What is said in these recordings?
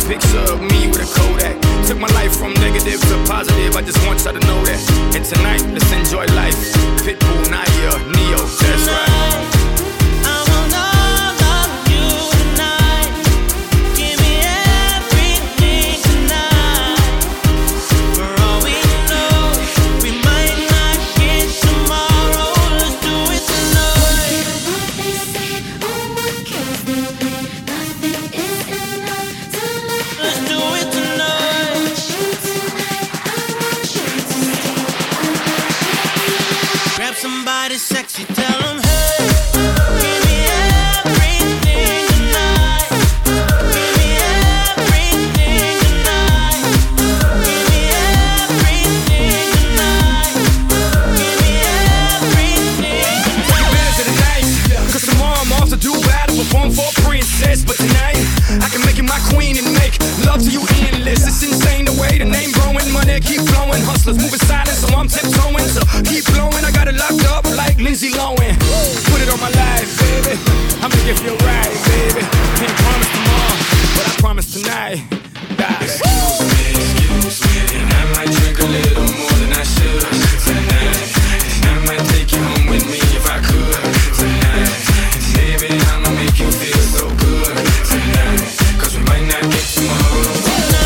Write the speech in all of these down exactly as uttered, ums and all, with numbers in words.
picture of me with a Kodak. Took my life from negative to positive, I just want y'all to know that. And tonight, let's enjoy life. Pitbull, Naya, Neo, that's right. Somebody sexy, tell them, hey, give me everything tonight. Give me everything tonight. Give me everything tonight. Give me everything tonight. Better to the night, cause tomorrow I'm off to Dubai to perform for a princess. But tonight, I can make you my queen and make love to you endless. It's insane the way the name growing, money keep flowing. Hustlers moving silent, so I'm tiptoeing. So keep blowing, I got it locked up like Lindsay Lohan. Put it on my life, baby. I'ma make it feel right, baby. Can't promise tomorrow, but I promise tonight. Die. Excuse me, excuse me, and I might drink a little more than I should tonight. And I might take you home with me if I could tonight. And baby, I'ma make you feel so good tonight. Cause we might not get tomorrow.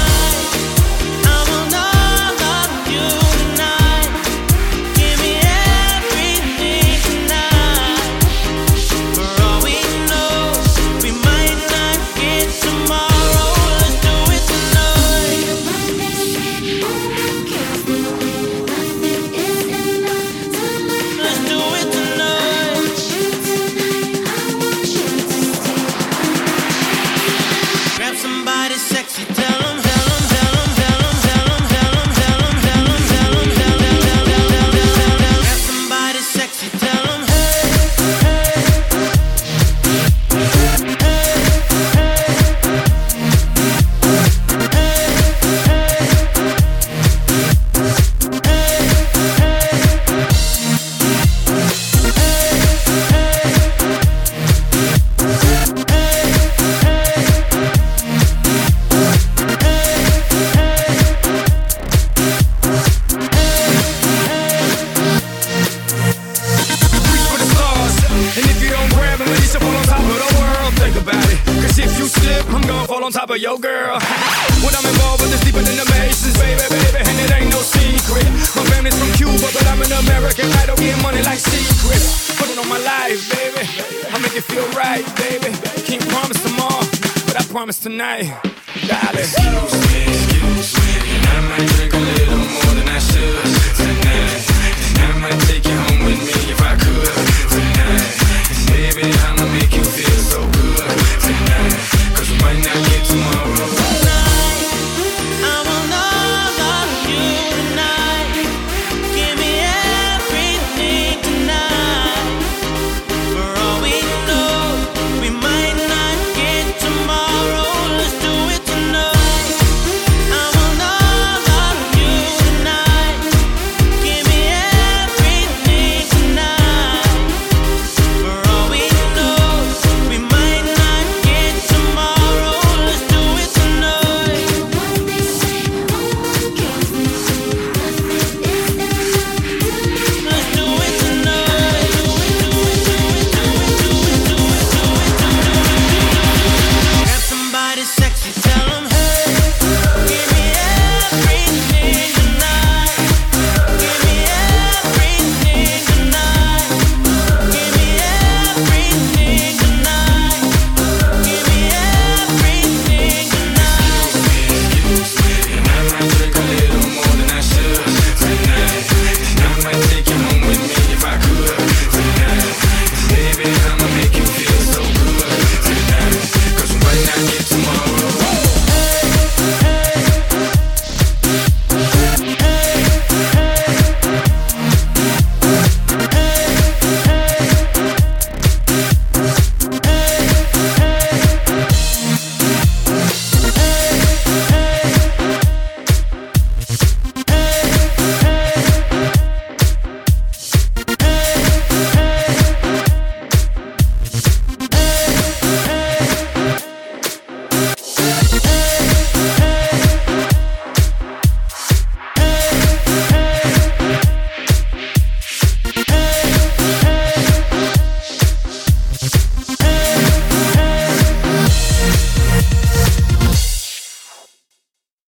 Top of your girl. When I'm involved with this deeper than the Masons, baby, baby, and it ain't no secret. My family's from Cuba, but I'm an American. I don't get money like secrets. Put it on my life, baby. I make it feel right, baby. Can't promise tomorrow, but I promise tonight, darling. Excuse me, excuse me, and I might drink a little more than I should tonight. And I might take you home with me if